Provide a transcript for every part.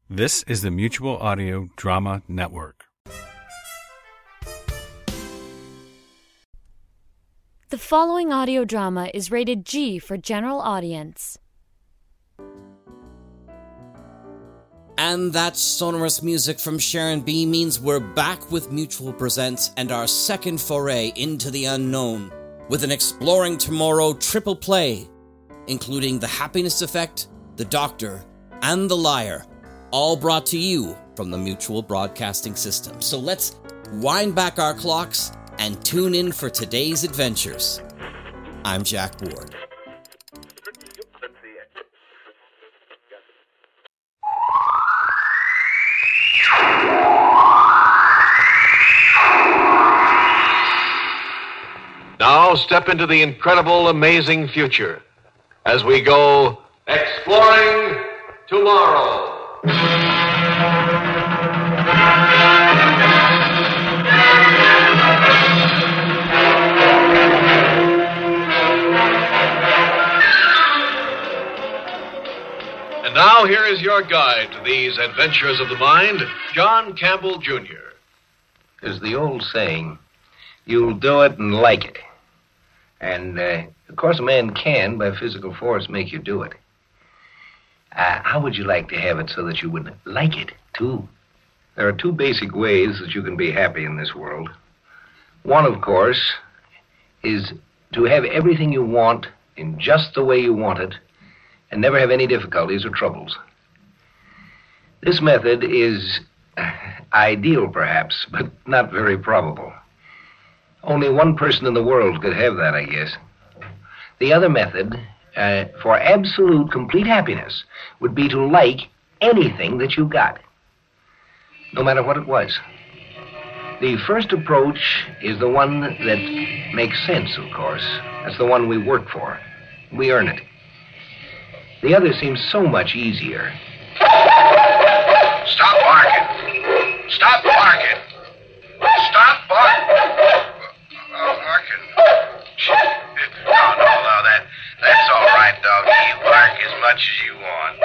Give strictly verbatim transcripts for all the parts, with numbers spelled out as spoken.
This is the Mutual Audio Drama Network. The following audio drama is rated G for general audience. And that sonorous music from Sharon B means we're back with Mutual Presents and our second foray into the unknown with an Exploring Tomorrow triple play, including The Happiness Effect, The Doctor, and The Liar, all brought to you from the Mutual Broadcasting System. So let's wind back our clocks and tune in for today's adventures. I'm Jack Ward. Now step into the incredible, amazing future as we go exploring tomorrow. And now here is your guide to these adventures of the mind, John Campbell Junior There's the old saying, you'll do it and like it. And, uh, of course, a man can, by physical force, make you do it. Uh, how would you like to have it so that you would like it, too? There are two basic ways that you can be happy in this world. One, of course, is to have everything you want in just the way you want it and never have any difficulties or troubles. This method is uh, ideal, perhaps, but not very probable. Only one person in the world could have that, I guess. The other method, uh, for absolute, complete happiness, would be to like anything that you got, no matter what it was. The first approach is the one that makes sense, of course. That's the one we work for. We earn it. The other seems so much easier. Stop barking. Stop barking. Stop barking. Oh, barking. No, no, no, that, that's all right, doggy. You bark as much as you want.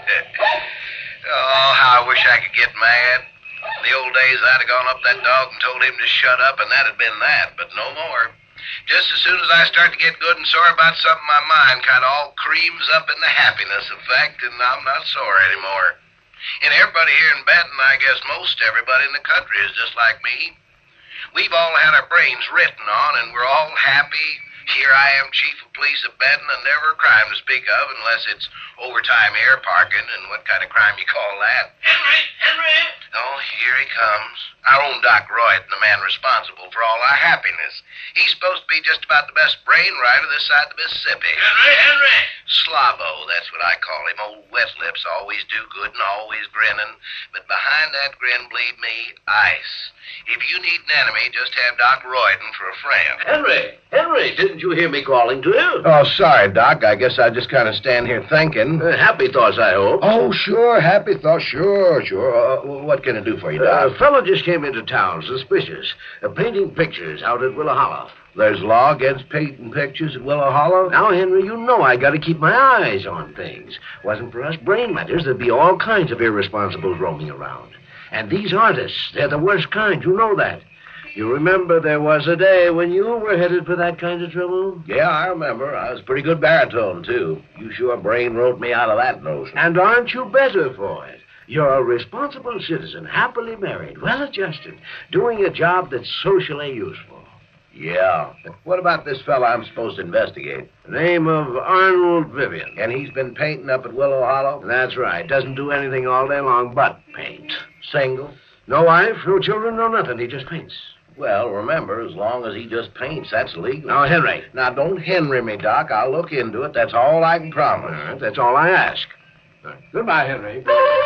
Oh, how I wish I could get mad. In the old days, I'd have gone up that dog and told him to shut up, and that'd been that, but no more. Just as soon as I start to get good and sore about something, my mind kind of all creams up in the happiness effect, and I'm not sore anymore. And everybody here in Benton, I guess most everybody in the country is just like me. We've all had our brains written on, and we're all happy. Here I am, chief of police of Benton, and never a crime to speak of unless it's overtime air parking, and what kind of crime you call that? Henry! Henry! Oh, here he comes. Our own Doc Royden, the man responsible for all our happiness. He's supposed to be just about the best brain rider this side of the Mississippi. Henry! Henry! Slobbo, that's what I call him. Old wet lips, always do good and always grinning. But behind that grin, believe me, ice. If you need an enemy, just have Doc Royden for a friend. Henry! Henry, didn't you hear me calling to you? Oh, sorry, Doc. I guess I just kind of stand here thinking. Uh, happy thoughts, I hope. Oh, sure. Happy thoughts. Sure, sure. Uh, what can I do for you, Doc? Uh, a fellow just came into town, suspicious, uh, painting pictures out at Willow Hollow. There's law against painting pictures at Willow Hollow? Now, Henry, you know I got to keep my eyes on things. Wasn't for us brain matters, there'd be all kinds of irresponsibles roaming around. And these artists, they're the worst kind. You know that. You remember there was a day when you were headed for that kind of trouble? Yeah, I remember. I was a pretty good baritone, too. You sure brain wrote me out of that notion. And aren't you better for it? You're a responsible citizen, happily married, well-adjusted, doing a job that's socially useful. Yeah. What about this fella I'm supposed to investigate? The name of Arnold Vivian. And he's been painting up at Willow Hollow? That's right. Doesn't do anything all day long but paint. Single? No wife, no children, no nothing. He just paints. Well, remember, as long as he just paints, that's legal. Now, Henry. Now, don't Henry me, Doc. I'll look into it. That's all I can promise. All right, that's all I ask. Right. Goodbye, Henry.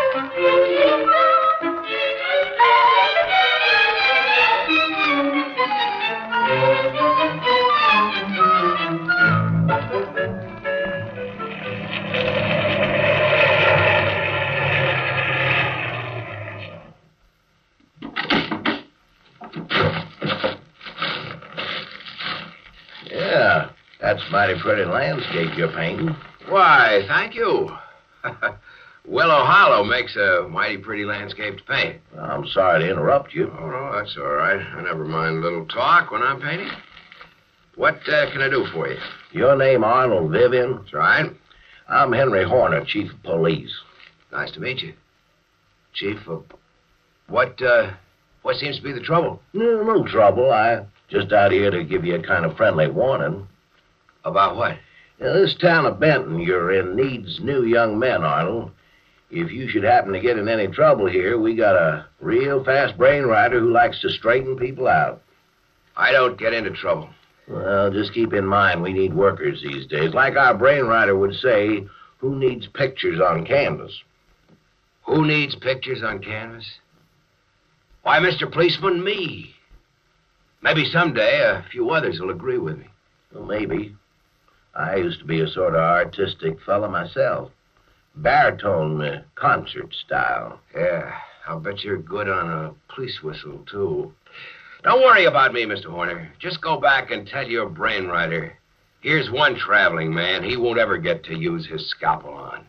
Yeah, that's a mighty pretty landscape you're painting. Why, thank you. Willow Hollow makes a mighty pretty landscape to paint. I'm sorry to interrupt you. Oh, no, that's all right. I never mind a little talk when I'm painting. What uh, can I do for you? Your name Arnold Vivian? That's right. I'm Henry Horner, Chief of Police. Nice to meet you. Chief of... What, uh... What seems to be the trouble? No, no trouble. I just out here to give you a kind of friendly warning. About what? Now, this town of Benton you're in needs new young men, Arnold. If you should happen to get in any trouble here, we got a real fast brainwriter who likes to straighten people out. I don't get into trouble. Well, just keep in mind we need workers these days. Like our brainwriter would say, who needs pictures on canvas? Who needs pictures on canvas? Why, Mister Policeman, me. Maybe someday a few others will agree with me. Well, maybe. I used to be a sort of artistic fella myself. Baritone uh, concert style. Yeah, I'll bet you're good on a police whistle, too. Don't worry about me, Mister Horner. Just go back and tell your brainwriter. Here's one traveling man he won't ever get to use his scalpel on.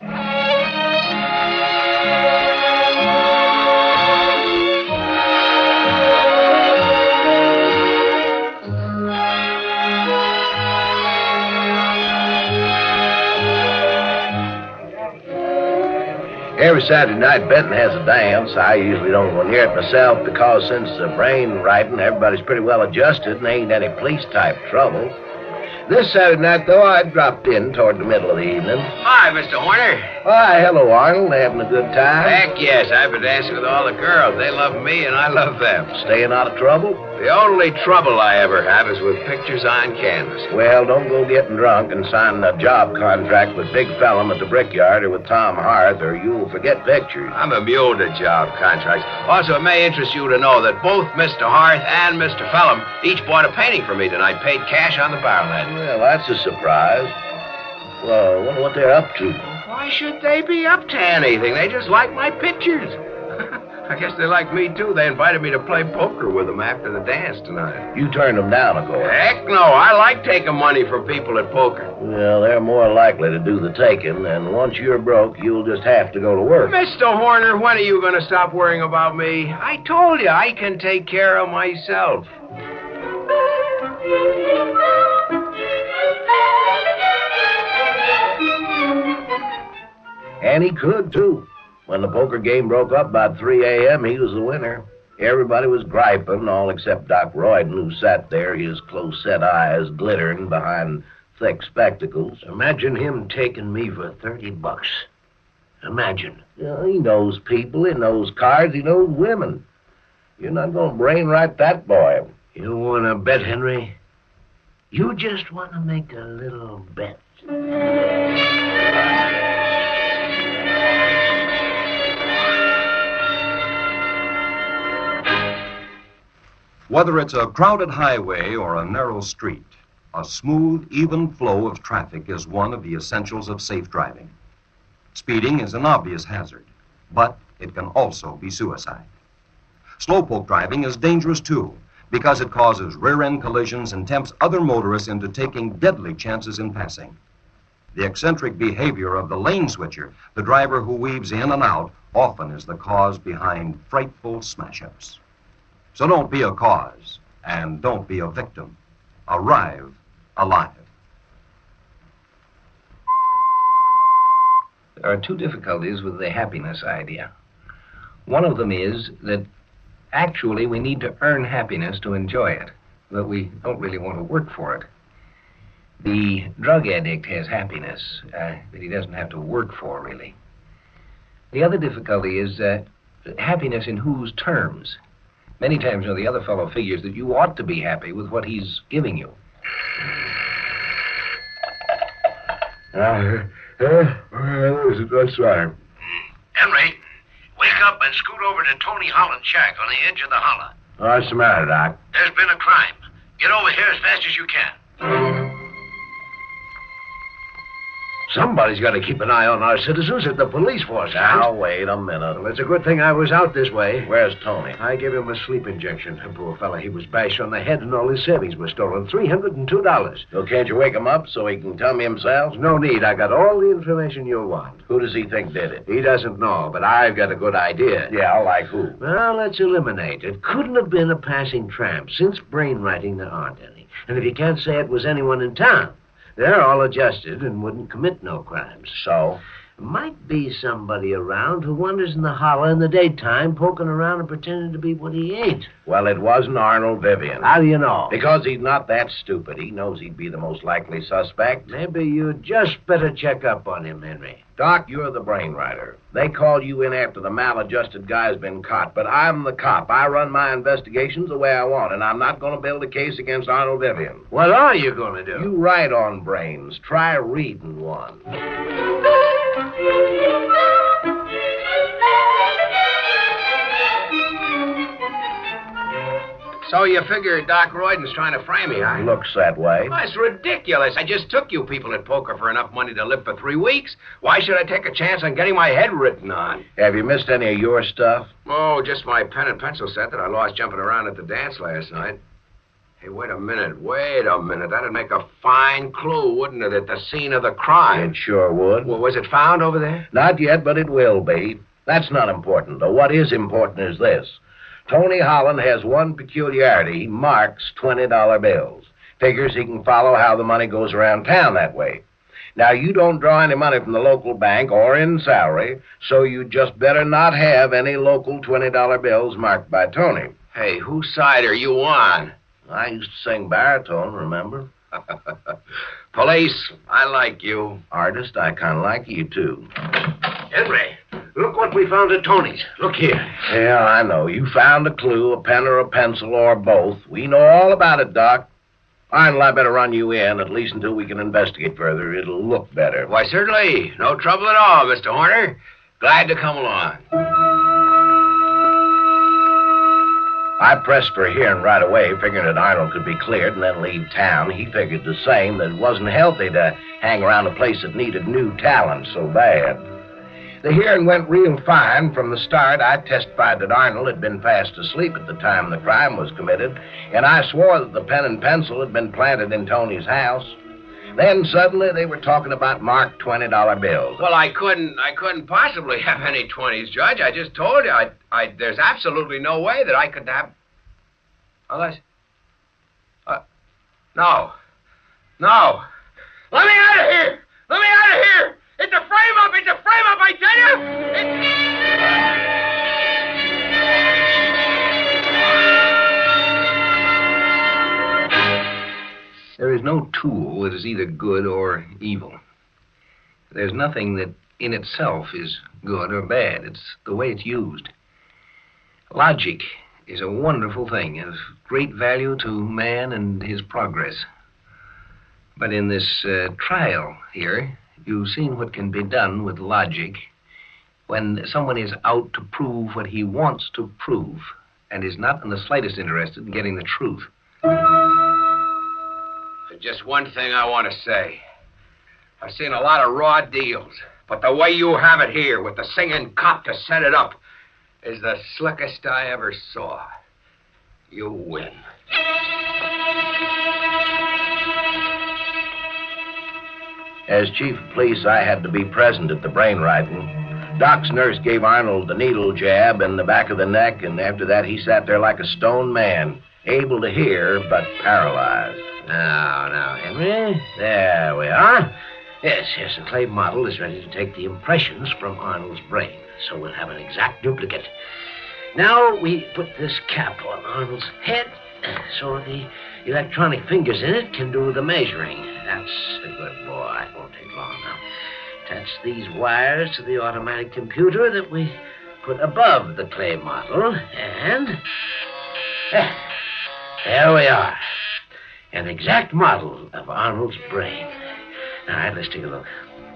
Every Saturday night, Benton has a dance. I usually don't go near it myself because since the brain writing, everybody's pretty well adjusted and ain't any police-type trouble. This Saturday night, though, I dropped in toward the middle of the evening. Hi, Mister Horner. Why, hello, Arnold. Having a good time? Heck yes. I've been dancing with all the girls. They love me, and I love them. Staying out of trouble? The only trouble I ever have is with pictures on canvas. Well, don't go getting drunk and signing a job contract with Big Fellum at the Brickyard or with Tom Harth, or you'll forget pictures. I'm immune to job contracts. Also, it may interest you to know that both Mister Harth and Mister Fellum each bought a painting for me tonight, paid cash on the barrel end. Well, that's a surprise. Well, I wonder what they're up to. Why should they be up to anything? They just like my pictures. I guess they like me, too. They invited me to play poker with them after the dance tonight. You turned them down, of course. Heck no. I like taking money from people at poker. Well, they're more likely to do the taking, and once you're broke, you'll just have to go to work. Mister Horner, when are you going to stop worrying about me? I told you I can take care of myself. And he could, too. When the poker game broke up about three a.m., he was the winner. Everybody was griping, all except Doc Royden, who sat there, his close-set eyes glittering behind thick spectacles. Imagine him taking me for thirty bucks. Imagine. You know, he knows people, he knows cards, he knows women. You're not going to brainwrite that boy. You want to bet, Henry? You just want to make a little bet. Whether it's a crowded highway or a narrow street, a smooth, even flow of traffic is one of the essentials of safe driving. Speeding is an obvious hazard, but it can also be suicide. Slowpoke driving is dangerous, too, because it causes rear-end collisions and tempts other motorists into taking deadly chances in passing. The eccentric behavior of the lane switcher, the driver who weaves in and out, often is the cause behind frightful smash-ups. So don't be a cause, and don't be a victim. Arrive alive. There are two difficulties with the happiness idea. One of them is that actually we need to earn happiness to enjoy it, but we don't really want to work for it. The drug addict has happiness uh, that he doesn't have to work for, really. The other difficulty is uh, happiness in whose terms? Many times, you know, the other fellow figures that you ought to be happy with what he's giving you. Uh, uh, uh, that's right. Henry, wake up and scoot over to Tony Holland's shack on the edge of the holler. What's the matter, Doc? There's been a crime. Get over here as fast as you can. Somebody's got to keep an eye on our citizens at the police force. Now, wait a minute. Well, it's a good thing I was out this way. Where's Tony? I gave him a sleep injection. The poor fella, he was bashed on the head and all his savings were stolen. three hundred two dollars. So can't you wake him up so he can tell me himself? No need. I got all the information you'll want. Who does he think did it? He doesn't know, but I've got a good idea. Yeah, like who? Well, let's eliminate. It couldn't have been a passing tramp. Since brainwriting, there aren't any. And if you can't say it was anyone in town, they're all adjusted and wouldn't commit no crimes. So? Might be somebody around who wanders in the holler in the daytime, poking around and pretending to be what he ain't. Well, it wasn't Arnold Vivian. How do you know? Because he's not that stupid. He knows he'd be the most likely suspect. Maybe you just better check up on him, Henry. Doc, you're the brainwriter. They called you in after the maladjusted guy's been caught, but I'm the cop. I run my investigations the way I want, and I'm not going to build a case against Arnold Vivian. What are you going to do? You write on brains. Try reading one. So you figure Doc Royden's trying to frame me, huh? Looks that way. Oh, it's ridiculous. I just took you people at poker for enough money to live for three weeks. Why should I take a chance on getting my head written on? Have you missed any of your stuff? Oh, just my pen and pencil set that I lost jumping around at the dance last night. Hey, wait a minute. Wait a minute. That'd make a fine clue, wouldn't it, at the scene of the crime? It sure would. Well, was it found over there? Not yet, but it will be. That's not important, though. What is important is this. Tony Holland has one peculiarity. He marks twenty dollar bills. Figures he can follow how the money goes around town that way. Now, you don't draw any money from the local bank or in salary, so you just better not have any local twenty dollar bills marked by Tony. Hey, whose side are you on? I used to sing baritone, remember? Police, I like you. Artist, I kind of like you, too. Henry, look what we found at Tony's. Look here. Yeah, I know. You found a clue, a pen or a pencil, or both. We know all about it, Doc. Arnold, I better run you in, at least until we can investigate further. It'll look better. Why, certainly. No trouble at all, Mister Horner. Glad to come along. I pressed for a hearing right away, figuring that Arnold could be cleared and then leave town. He figured the same, that it wasn't healthy to hang around a place that needed new talent so bad. The hearing went real fine. From the start, I testified that Arnold had been fast asleep at the time the crime was committed, and I swore that the pen and pencil had been planted in Tony's house. Then suddenly they were talking about marked twenty dollar bills. Well, I couldn't I couldn't possibly have any twenties, Judge. I just told you I I there's absolutely no way that I could have. Unless uh, no. No. Let me out of here! Let me out of here! It's a frame up! It's a frame up, I tell you! It's... There is no tool that is either good or evil. There's nothing that in itself is good or bad. It's the way it's used. Logic is a wonderful thing, of great value to man and his progress. But in this uh, trial here, you've seen what can be done with logic when someone is out to prove what he wants to prove and is not in the slightest interested in getting the truth. Just one thing I want to say. I've seen a lot of raw deals, but the way you have it here with the singing cop to set it up is the slickest I ever saw. You win. As chief of police, I had to be present at the brainwriting. Doc's nurse gave Arnold the needle jab in the back of the neck, and after that he sat there like a stone man, able to hear but paralyzed. Now, now, Henry. There we are. Yes, yes, the clay model is ready to take the impressions from Arnold's brain, so we'll have an exact duplicate. Now we put this cap on Arnold's head so the electronic fingers in it can do the measuring. That's a good boy. It won't take long now. Attach these wires to the automatic computer that we put above the clay model, and there, there we are. An exact model of Arnold's brain. All right, let's take a look.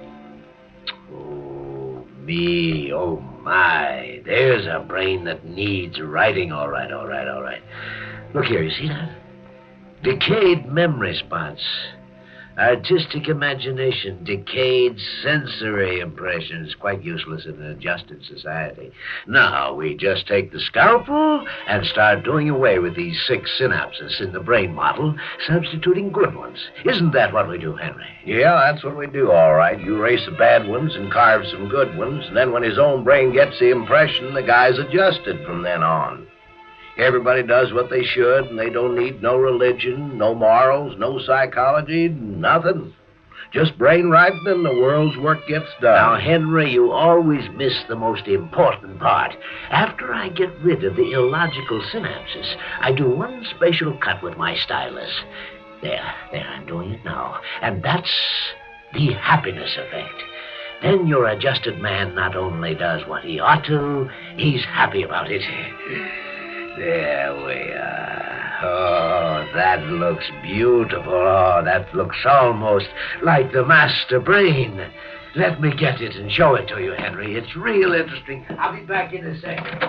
Oh, me, oh, my. There's a brain that needs writing. All right, all right, all right. Look here, you see that? Decayed memory spots. Artistic imagination, decayed sensory impressions, quite useless in an adjusted society. Now, we just take the scalpel and start doing away with these six synapses in the brain model, substituting good ones. Isn't that what we do, Henry? Yeah, that's what we do, all right. You erase the bad ones and carve some good ones, and then when his own brain gets the impression, the guy's adjusted from then on. Everybody does what they should, and they don't need no religion, no morals, no psychology, nothing. Just brain right, and the world's work gets done. Now, Henry, you always miss the most important part. After I get rid of the illogical synapses, I do one special cut with my stylus. There, there, I'm doing it now. And that's the happiness effect. Then your adjusted man not only does what he ought to, he's happy about it. There we are. Oh, that looks beautiful. Oh, that looks almost like the master brain. Let me get it and show it to you, Henry. It's real interesting. I'll be back in a second.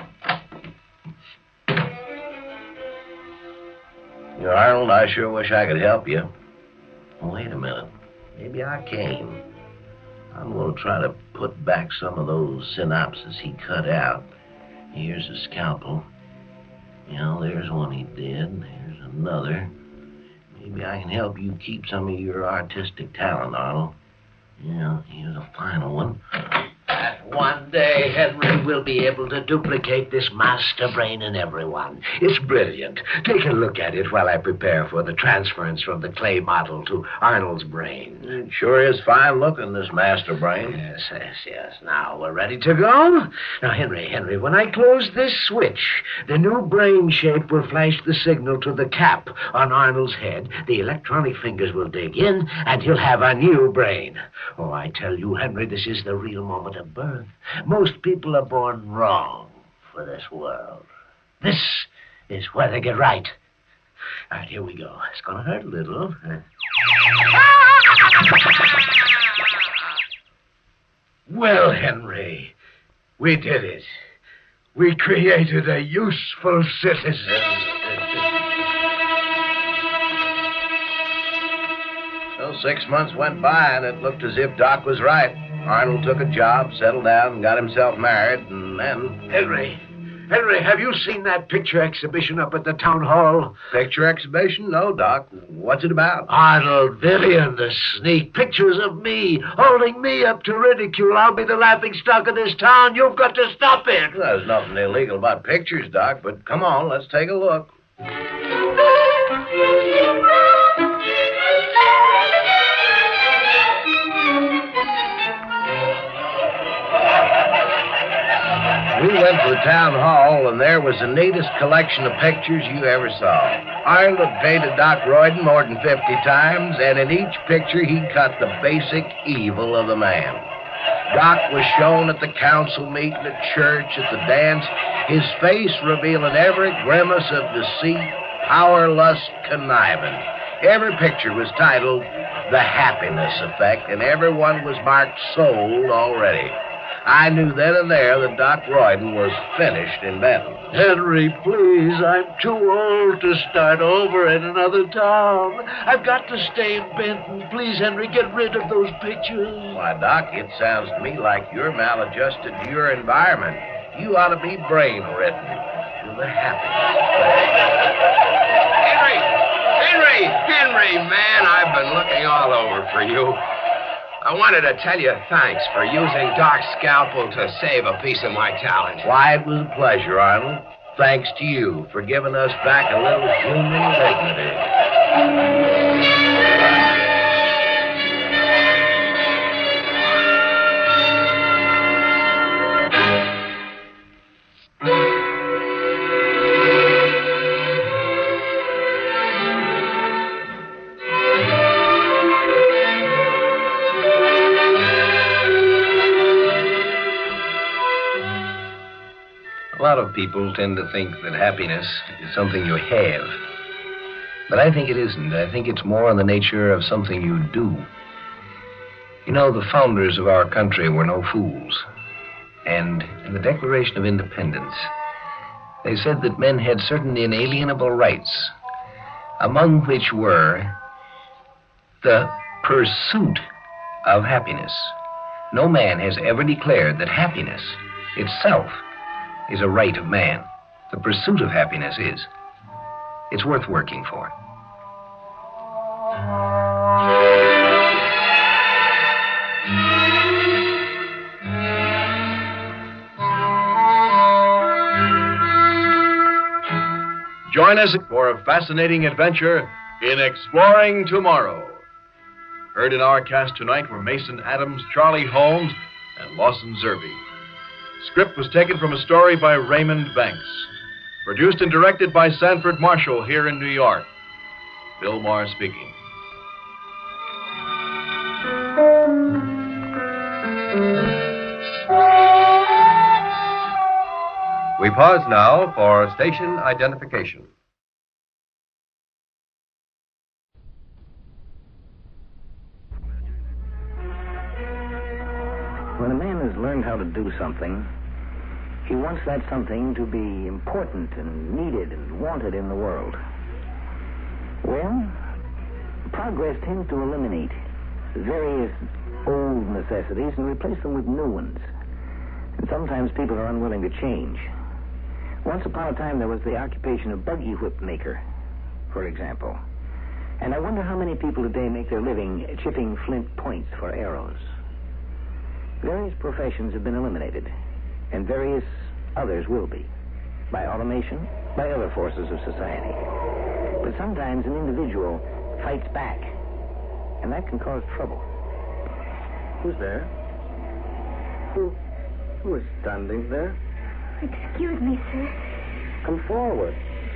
You know, Arnold, I sure wish I could help you. Wait a minute. Maybe I can. I'm going to try to put back some of those synapses he cut out. Here's a scalpel. You know, there's one he did. There's another. Maybe I can help you keep some of your artistic talent, Arnold. Yeah, here's a final one. And one day, Henry will be able to duplicate this master brain in everyone. It's brilliant. Take a look at it while I prepare for the transference from the clay model to Arnold's brain. It sure is fine looking, this master brain. Yes, yes, yes. Now, we're ready to go? Now, Henry, Henry, when I close this switch, the new brain shape will flash the signal to the cap on Arnold's head. The electronic fingers will dig in, and he'll have a new brain. Oh, I tell you, Henry, this is the real moment of birth. Most people are born wrong for this world. This is where they get right. All right, here we go. It's going to hurt a little. Well, Henry, we did it. We created a useful citizen. So six months went by, and it looked as if Doc was right. Arnold took a job, settled down, and got himself married, and then... Henry, Henry, have you seen that picture exhibition up at the town hall? Picture exhibition? No, Doc. What's it about? Arnold Villian, the sneak. Pictures of me, holding me up to ridicule. I'll be the laughing stock of this town. You've got to stop it. Well, there's nothing illegal about pictures, Doc, but come on, let's take a look. We went to the town hall, and there was the neatest collection of pictures you ever saw. Arnold had painted Doc Royden more than fifty times, and in each picture he cut the basic evil of the man. Doc was shown at the council meeting, at church, at the dance, his face revealing every grimace of deceit, power, lust, conniving. Every picture was titled The Happiness Effect, and every one was marked sold already. I knew then and there that Doc Royden was finished in Benton. Henry, please, I'm too old to start over in another town. I've got to stay in Benton. Please, Henry, get rid of those pictures. Why, Doc, it sounds to me like you're maladjusted to your environment. You ought to be brain-ridden to the happiness. Henry! Henry! Henry, man, I've been looking all over for you. I wanted to tell you thanks for using Doc's scalpel to save a piece of my talent. Why, it was a pleasure, Arnold. Thanks to you for giving us back a little human dignity. A lot of people tend to think that happiness is something you have. But I think it isn't. I think it's more in the nature of something you do. You know, the founders of our country were no fools. And in the Declaration of Independence, they said that men had certain inalienable rights, among which were the pursuit of happiness. No man has ever declared that happiness itself is a right of man. The pursuit of happiness is. It's worth working for. Join us for a fascinating adventure in Exploring Tomorrow. Heard in our cast tonight were Mason Adams, Charlie Holmes, and Lawson Zerbe. Script was taken from a story by Raymond Banks. Produced and directed by Sanford Marshall here in New York. Bill Maher speaking. We pause now for station identification. When a man has learned how to do something, he wants that something to be important and needed and wanted in the world. Well, progress tends to eliminate various old necessities and replace them with new ones. And sometimes people are unwilling to change. Once upon a time, there was the occupation of buggy whip maker, for example. And I wonder how many people today make their living chipping flint points for arrows. Various professions have been eliminated, and various others will be, by automation, by other forces of society. But sometimes an individual fights back, and that can cause trouble. Who's there? Who, who is standing there? Excuse me, sir. Come forward.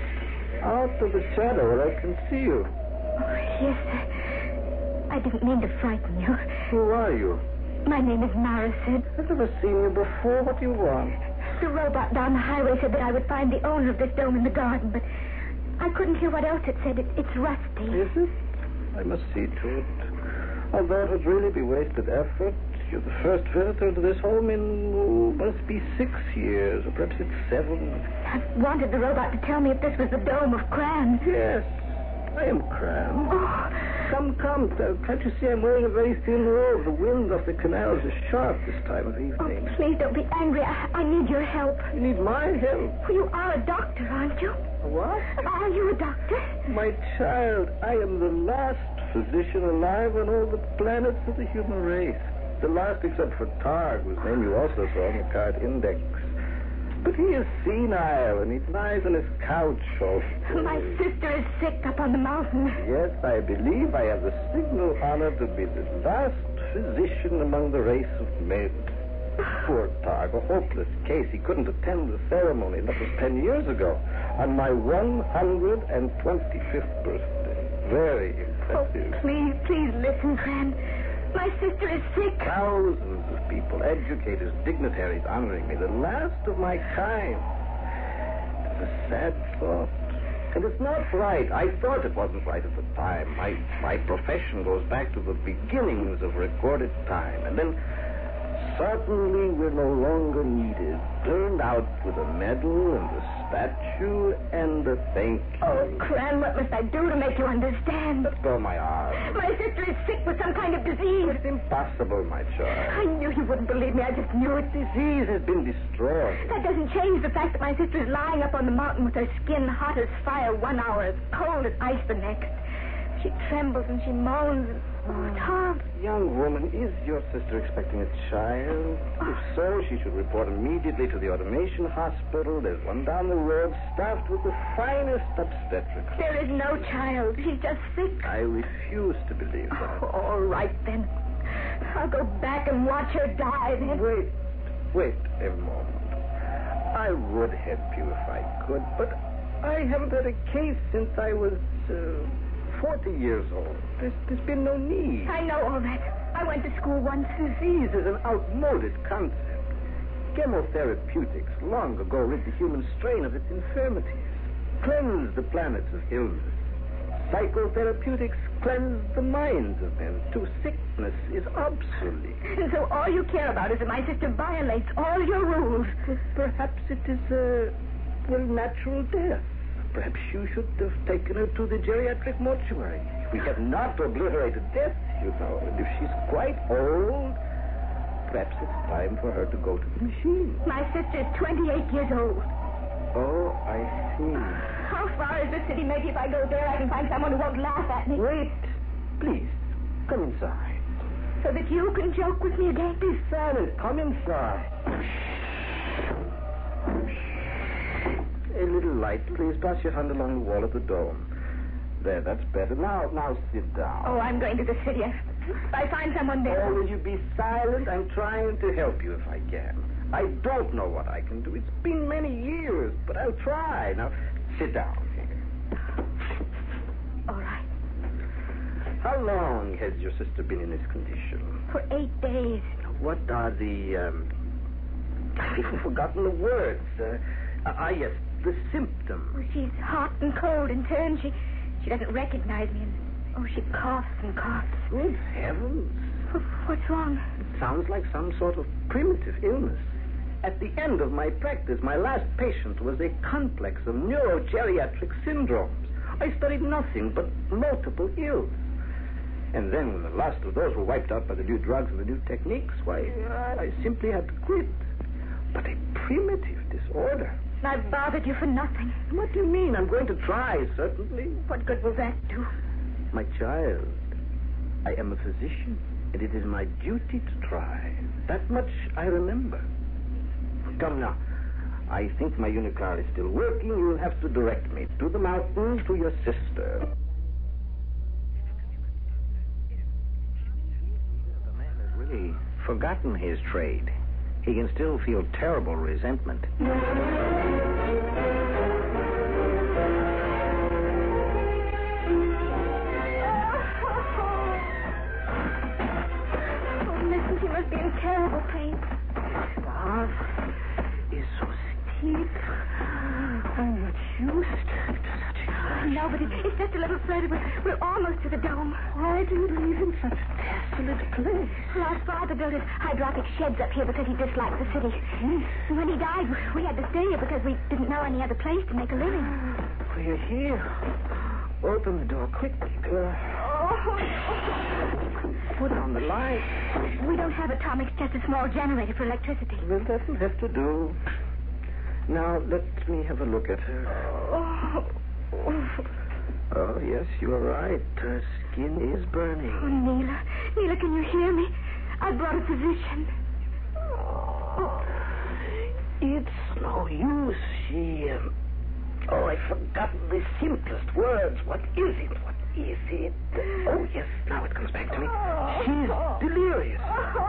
Out of the shadow where I can see you. Oh, yes, sir. I didn't mean to frighten you. Who are you? My name is Mara Sid. I've never seen you before. What do you want? The robot down the highway said that I would find the owner of this dome in the garden, but I couldn't hear what else it said. It, it's rusty. Is it? I must see to it. Although it would really be wasted effort. You're the first visitor to this home in, oh, must be six years, or perhaps it's seven. I wanted the robot to tell me if this was the dome of Cran. Yes, I am Cran. Oh. Come, come. Can't you see I'm wearing a very thin robe? The wind off the canals is sharp this time of evening. Oh, please don't be angry. I, I need your help. You need my help? Well, you are a doctor, aren't you? A what? Are you a doctor? My child, I am the last physician alive on all the planets of the human race. The last except for Targ, whose name you also saw on the card index. But he is senile, and he lies on his couch all day. My sister is sick up on the mountain. Yes, I believe I have the signal honor to be the last physician among the race of men. Poor Targ, a hopeless case. He couldn't attend the ceremony. That was ten years ago, on my one hundred twenty-fifth birthday. Very impressive. Oh, please, please listen, Cran. My sister is sick. Thousands of people, educators, dignitaries honoring me, the last of my kind. It's a sad thought. And it's not right. I thought it wasn't right at the time. My, my profession goes back to the beginnings of recorded time. And then suddenly we're no longer needed. Turned out with a medal and a statue and a thank you. Oh, Cran, what must I do to make you understand? Let go of my arm. My sister is sick with some kind of disease. It's impossible, my child. I knew you wouldn't believe me. I just knew it. Disease has been destroyed. That doesn't change the fact that my sister is lying up on the mountain with her skin hot as fire one hour, as cold as ice the next. She trembles and she moans. And, oh, it's horrible. Young woman, is your sister expecting a child? If so, she should report immediately to the automation hospital. There's one down the road, staffed with the finest obstetrics. There is no child. She's just sick. I refuse to believe that. Oh, all right, then. I'll go back and watch her die, then. Wait, wait a moment. I would help you if I could, but I haven't had a case since I was uh, forty years old. There's, there's been no need. I know all that. I went to school once. Disease is an outmoded concept. Chemotherapeutics long ago rid the human strain of its infirmities, cleansed the planets of illness. Psychotherapeutics cleanse the minds of men. To sickness is obsolete. And so all you care about is that my sister violates all your rules. Well, perhaps it is a well, natural death. Perhaps you should have taken her to the geriatric mortuary. We have not obliterated death you know. And if she's quite old, perhaps it's time for her to go to the machine. My sister's twenty-eight years old. Oh, I see. How far is the city? Maybe if I go there, I can find someone who won't laugh at me. Wait. Please, come inside. So that you can joke with me again? Be silent. Come inside. A little light, please. Pass your hand along the wall of the dome. There, that's better. Now, now sit down. Oh, I'm going to the city. If I find someone there... Oh, will you be silent? I'm trying to help you if I can. I don't know what I can do. It's been many years, but I'll try. Now, sit down here. All right. How long has your sister been in this condition? For eight days. What are the, um... I've even forgotten the words. Uh, ah, yes, the symptoms. Well, she's hot and cold and turned. She, she doesn't recognize me. And, oh, she coughs and coughs. Good heavens. What's wrong? It sounds like some sort of primitive illness. At the end of my practice, my last patient was a complex of neurogeriatric syndromes. I studied nothing but multiple ills. And then when the last of those were wiped out by the new drugs and the new techniques, why, I simply had to quit. But a primitive disorder. I've bothered you for nothing. What do you mean? I'm going to try, certainly. What good will that do? My child, I am a physician, and it is my duty to try. That much I remember. Come now. I think my unicar is still working. You'll have to direct me to the mountains, to your sister. The man has really forgotten his trade. He can still feel terrible resentment. He must be in terrible pain. The path is so steep. I'm not used to such a... No, but it, it's just a little further. We're, we're almost to the dome. Why do you live in such a desolate place? Well, our father built his hydraulic sheds up here because he disliked the city. And when he died, we had to stay here because we didn't know any other place to make a living. We're here. Open the door quickly, girl. Oh. Put on the light. We don't have atomics, just a small generator for electricity. Well, that'll have to do. Now, let me have a look at her. Oh, oh yes, you're right. Her skin is burning. Oh, Neela. Neela, can you hear me? I brought a physician. Oh. It's no use. She, um... Oh, I've forgotten the simplest words. What is it? What is it? Oh, yes, now it comes back to me. She's delirious.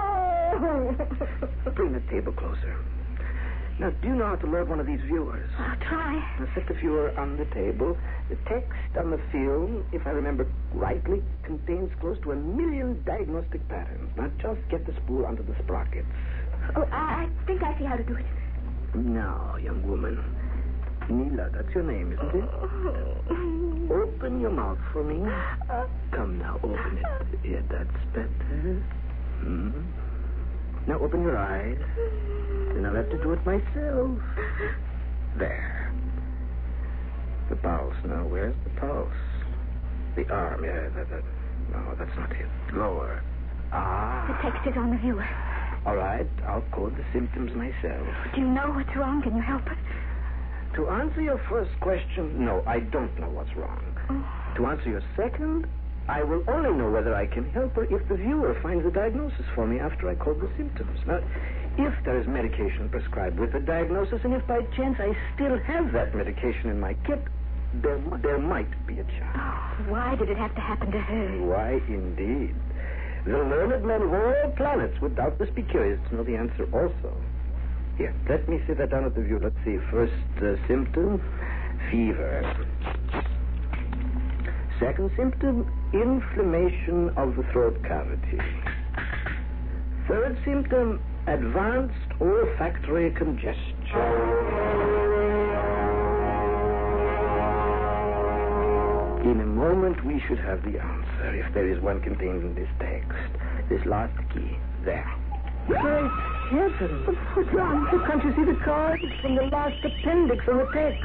Bring the table closer. Now, do you know how to load one of these viewers? I'll try. Now, set the viewer on the table. The text on the film, if I remember rightly, contains close to a million diagnostic patterns. Now, just get the spool onto the sprockets. Oh, I, I think I see how to do it. Now, young woman. Neela, that's your name, isn't it? Open your mouth for me. Come now, open it. Yeah, that's better. Mm-hmm. Now open your eyes. Then I'll have to do it myself. There. The pulse. Now, where's the pulse? The arm, yeah. That, that. No, that's not it. Lower. Ah. The text is on the viewer. All right, I'll code the symptoms myself. Do you know what's wrong? Can you help us? To answer your first question, no, I don't know what's wrong. Oh. To answer your second, I will only know whether I can help her if the viewer finds a diagnosis for me after I code the symptoms. Now, if there is medication prescribed with the diagnosis, and if by chance I still have that medication in my kit, there, there might be a chance. Oh, why did it have to happen to her? Why, indeed. The learned men of all planets would doubtless be curious to know the answer also. Here, let me sit that down at the view. Let's see. First uh, symptom, fever. Second symptom, inflammation of the throat cavity. Third symptom, advanced olfactory congestion. In a moment, we should have the answer, if there is one contained in this text. This last key. There. Great heavens. What's wrong? Can't you see the card? It's from the last appendix on the text.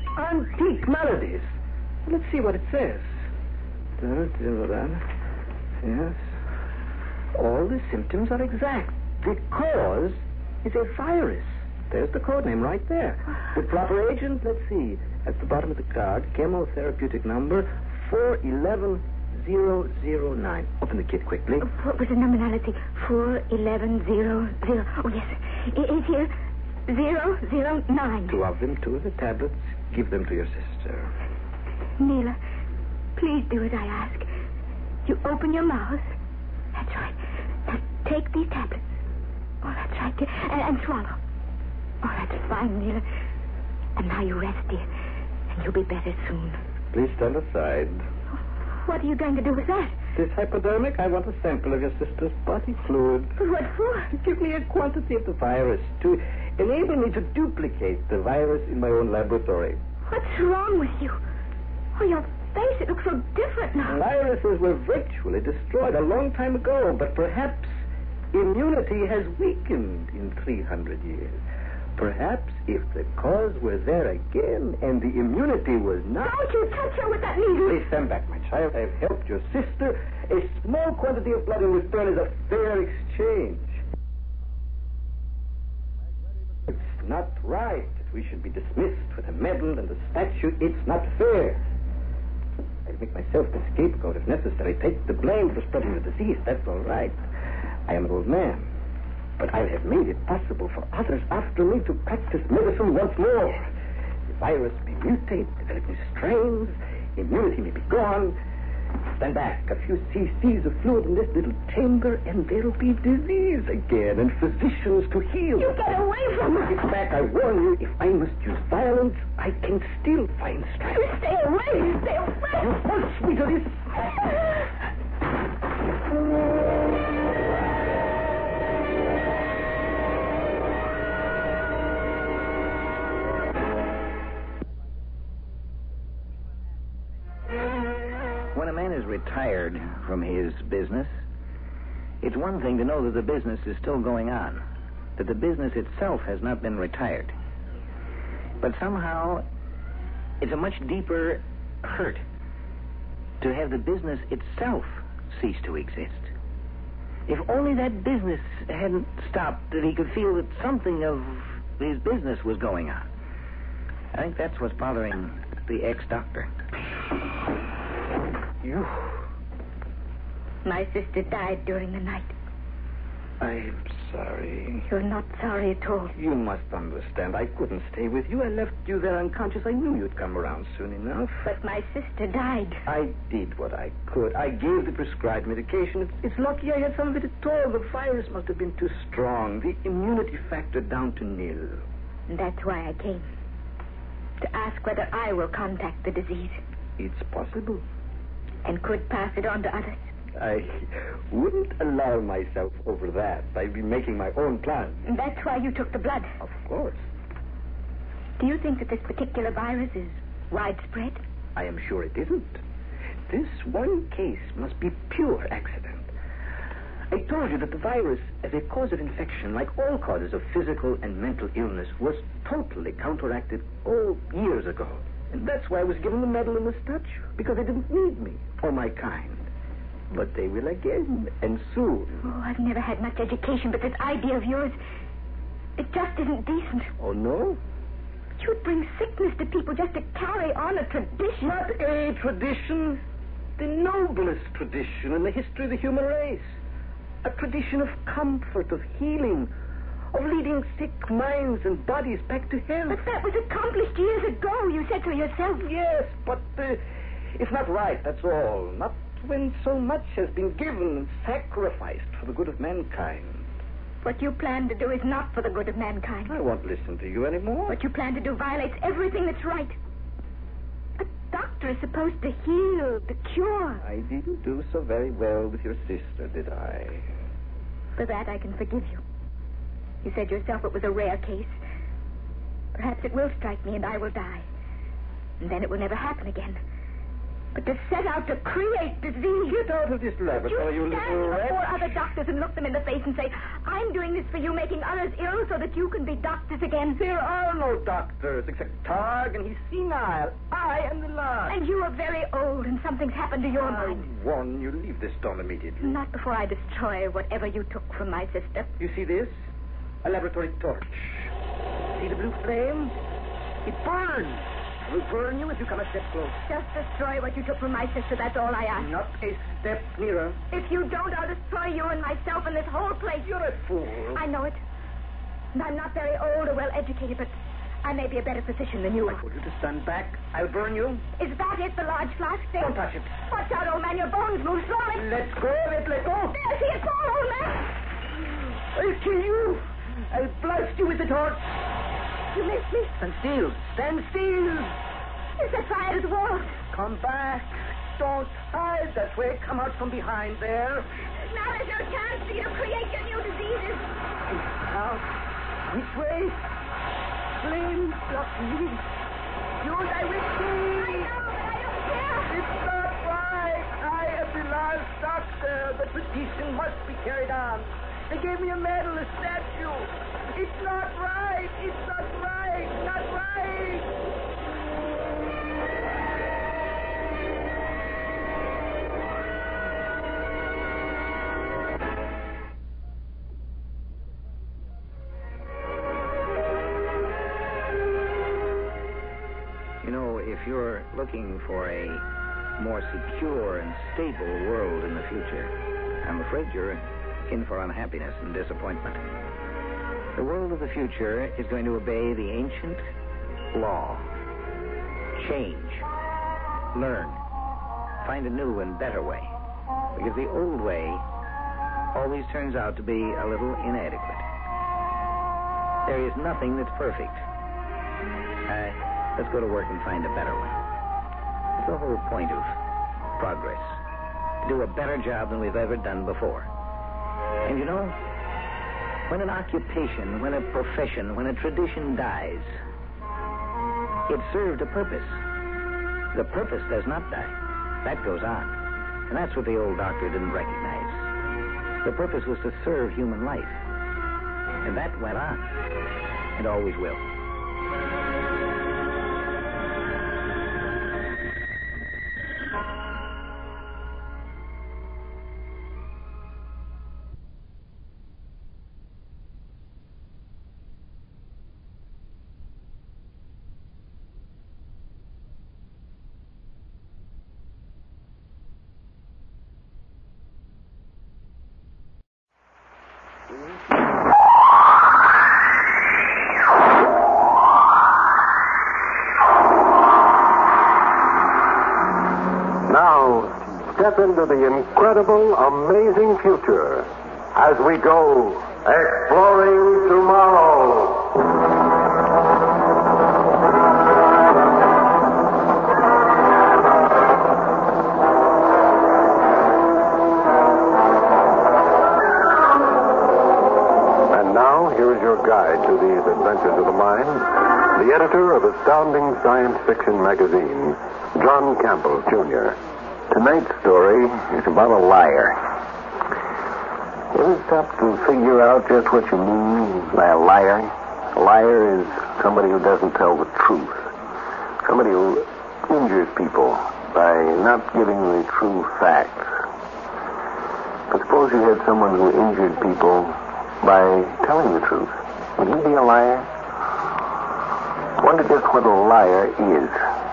Antique melodies. Let's see what it says. Yes. All the symptoms are exact. The cause is a virus. There's the code name right there. The proper agent, let's see. At the bottom of the card, chemotherapeutic number four eleven zero zero nine. Open the kit quickly. Oh, what was the number now? Let's see. four eleven zero zero. Oh, yes. It is here. zero zero nine. Two of them, two of the tablets. Give them to your sister. Neela, please do as I ask. You open your mouth. That's right. Now take these tablets. Oh, that's right, dear. And, and swallow. Oh, that's fine, Neela. And now you rest, dear. And you'll be better soon. Please stand aside. What are you going to do with that? This hypodermic, I want a sample of your sister's body fluid. What for? Give me a quantity of the virus to enable me to duplicate the virus in my own laboratory. What's wrong with you? Oh, your face, it looks so different now. Viruses were virtually destroyed a long time ago, but perhaps immunity has weakened in three hundred years. Perhaps if the cause were there again and the immunity was not... Don't you touch her with that needle. Please stand back, my child. I have helped your sister. A small quantity of blood in return is a fair exchange. It's not right that we should be dismissed with a medal and a statue. It's not fair. I'll make myself the scapegoat if necessary. Take the blame for spreading the disease. That's all right. I am an old man. But I have made it possible for others after me to practice medicine once more. The virus may mutate, develop new strains, immunity may be gone. Stand back, a few cc's of fluid in this little chamber, and there'll be disease again, and physicians to heal. You get away from her. Get back, I warn you. If I must use violence, I can still find strength. Stay away, stay away. You force me to this. When a man is retired from his business, it's one thing to know that the business is still going on, that the business itself has not been retired. But somehow, it's a much deeper hurt to have the business itself cease to exist. If only that business hadn't stopped, that he could feel that something of his business was going on. I think that's what's bothering the ex-doctor. You... My sister died during the night. I'm sorry. You're not sorry at all. You must understand. I couldn't stay with you. I left you there unconscious. I knew you'd come around soon enough. But my sister died. I did what I could. I gave the prescribed medication. It's, it's lucky I had some of it at all. The virus must have been too strong. The immunity factor down to nil. That's why I came. To ask whether I will contact the disease. It's possible. And could pass it on to others. I wouldn't allow myself over that. I'd be making my own plan. And that's why you took the blood. Of course. Do you think that this particular virus is widespread? I am sure it isn't. This one case must be pure accident. I told you that the virus, as a cause of infection, like all causes of physical and mental illness, was totally counteracted all years ago. And that's why I was given the medal and the statue, because they didn't need me or my kind. But they will again, and soon. Oh, I've never had much education, but this idea of yours, it just isn't decent. Oh, no? You'd bring sickness to people just to carry on a tradition. Not a tradition. The noblest tradition in the history of the human race. A tradition of comfort, of healing, of leading sick minds and bodies back to health. But that was accomplished years ago. You said so yourself. Yes, but uh, it's not right, that's all. Not when so much has been given and sacrificed for the good of mankind. What you plan to do is not for the good of mankind. I won't listen to you anymore. What you plan to do violates everything that's right. A doctor is supposed to heal, to cure. I didn't do so very well with your sister, did I? For that I can forgive you. You said yourself it was a rare case. Perhaps it will strike me and I will die. And then it will never happen again. but to set out to create disease. Get out of this laboratory, you, you little stand rat. before other doctors and look them in the face and say, I'm doing this for you, making others ill so that you can be doctors again. There are no doctors except Targ, and he's senile. I am the last. And you are very old, and something's happened to your I mind. warn you, leave this stone immediately. Not before I destroy whatever you took from my sister. You see this? A laboratory torch. See the blue flame? It burns. I will burn you if you come a step closer. Just destroy what you took from my sister, that's all I ask. Not a step nearer. If you don't, I'll destroy you and myself and this whole place. You're a fool. I know it. And I'm not very old or well educated, but I may be a better physician than you. I told you to stand back. I'll burn you. Is that it, the large flask thing? Don't touch it. Watch out, old man. Your bones move slowly. Let go of it. Let go. There, see it fall, old man. I'll kill you. I'll blast you with the torch. You missed me. Stand still. Stand still. You set fire to the wall. Come back. Don't hide that way. Come out from behind there. Now there's no chance for you to create your new diseases. Now, which way? Flame block me. You die with me. I know, but I don't care. It's not right. I am the last doctor. The tradition must be carried on. They gave me a medal, a statue. It's not right. It's not right. Not right. You know, if you're looking for a more secure and stable world in the future, I'm afraid you're in for unhappiness and disappointment. The world of the future is going to obey the ancient law. Change. Learn. Find a new and better way. Because the old way always turns out to be a little inadequate. There is nothing that's perfect. Uh, let's go to work and find a better one. It's the whole point of progress. To do a better job than we've ever done before. And you know, when an occupation, when a profession, when a tradition dies, it served a purpose. The purpose does not die. That goes on. And that's what the old doctor didn't recognize. The purpose was to serve human life. And that went on. And always will. Step into the incredible, amazing future as we go exploring tomorrow. And now, here is your guide to these adventures of the mind, the editor of Astounding Science Fiction magazine, John Campbell, Junior Tonight's story is about a liar. You ever stop to figure out just what you mean by a liar? A liar is somebody who doesn't tell the truth. Somebody who injures people by not giving the true facts. But suppose you had someone who injured people by telling the truth. Would he be a liar? I wonder just what a liar is.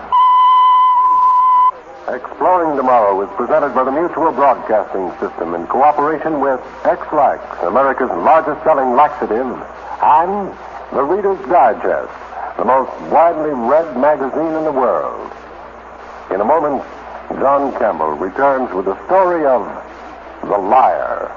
Exploring Tomorrow is presented by the Mutual Broadcasting System in cooperation with X-Lax, America's largest selling laxative, and the Reader's Digest, the most widely read magazine in the world. In a moment, John Campbell returns with the story of The Liar.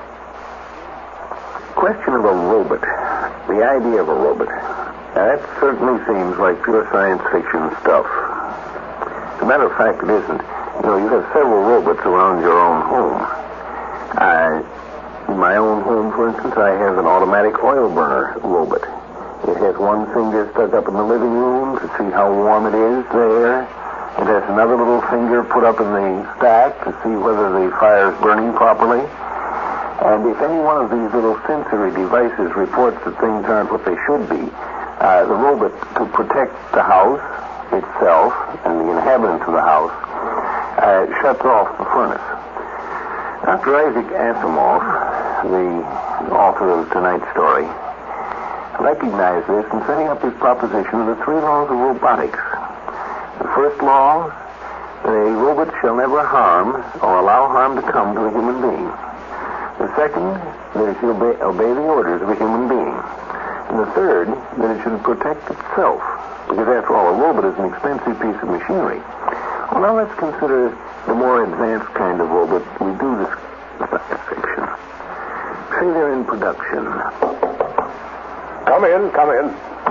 Question of a robot. The idea of a robot. Now, that certainly seems like pure science fiction stuff. As a matter of fact, it isn't. You know, you have several robots around your own home. Uh, in my own home, for instance, I have an automatic oil burner robot. It has one finger stuck up in the living room to see how warm it is there, It has another little finger put up in the stack to see whether the fire is burning properly. And if any one of these little sensory devices reports that things aren't what they should be, uh, the robot, to protect the house itself and the inhabitants of the house, uh, shuts off the furnace. Doctor Isaac Asimov, the author of tonight's story, recognized this in setting up his proposition of the three laws of robotics. The first law, that a robot shall never harm or allow harm to come to a human being. The second, that it should obey, obey the orders of a human being. And the third, that it should protect itself. Because after all, a robot is an expensive piece of machinery. Well, now let's consider the more advanced kind of robot we do this science fiction. Say they're in production. Come in, come in.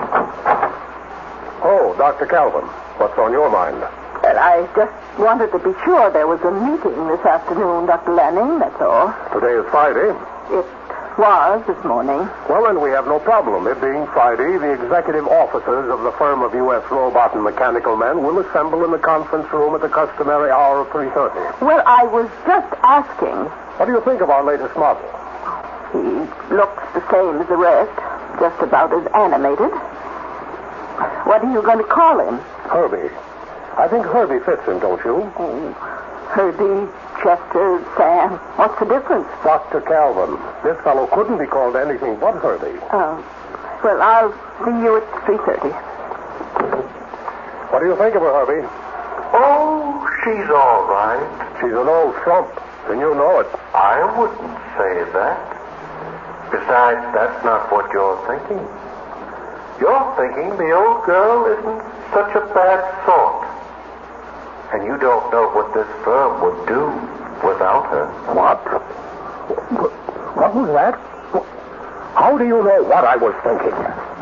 Oh, Doctor Calvin, what's on your mind? Well, I just wanted to be sure there was a meeting this afternoon, Doctor Lanning, that's all. Today is Friday. It was this morning. Well, then we have no problem. It being Friday, the executive officers of the firm of U S Robot and Mechanical Men will assemble in the conference room at the customary hour of three thirty. Well, I was just asking. What do you think of our latest model? He looks the same as the rest, just about as animated. What are you going to call him? Herbie. I think Herbie fits him, don't you? Oh, Herbie, Chester, Sam. What's the difference? Doctor Calvin. This fellow couldn't be called anything but Herbie. Oh. Well, I'll see you at three thirty. What do you think of her, Herbie? Oh, she's all right. She's an old frump, and you know it. I wouldn't say that. Besides, that's not what you're thinking. You're thinking the old girl isn't such a bad sort. And you don't know what this firm would do without her. What? What was that? How do you know what I was thinking?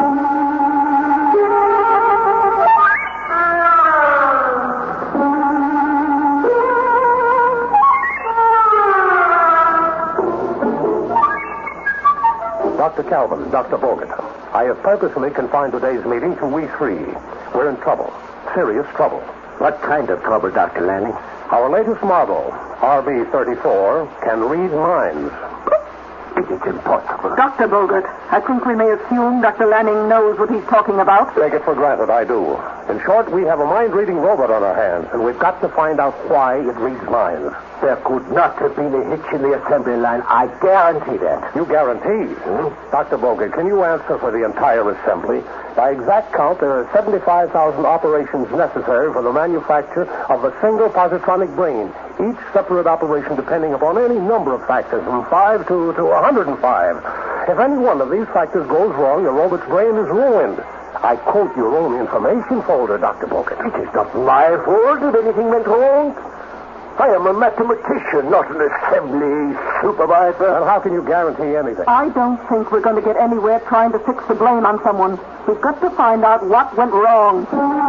Doctor Calvin, Doctor Bogart, I have purposely confined today's meeting to we three. We're in trouble. Serious trouble. What kind of trouble, Doctor Lanning? Our latest model, R B thirty-four, can read minds. It is impossible. Doctor Bogart, I think we may assume Doctor Lanning knows what he's talking about. Take it for granted, I do. In short, we have a mind-reading robot on our hands, and we've got to find out why it reads minds. There could not have been a hitch in the assembly line. I guarantee that. You guarantee? Hmm? Doctor Bogart, can you answer for the entire assembly? By exact count, there are seventy-five thousand operations necessary for the manufacture of a single positronic brain, each separate operation depending upon any number of factors, from five to, to one hundred five. If any one of these factors goes wrong, your robot's brain is ruined. I quote your own information folder, Doctor Bogart. It is not my fault if anything went wrong. I am a mathematician, not an assembly supervisor. And how can you guarantee anything? I don't think we're going to get anywhere trying to fix the blame on someone. We've got to find out what went wrong.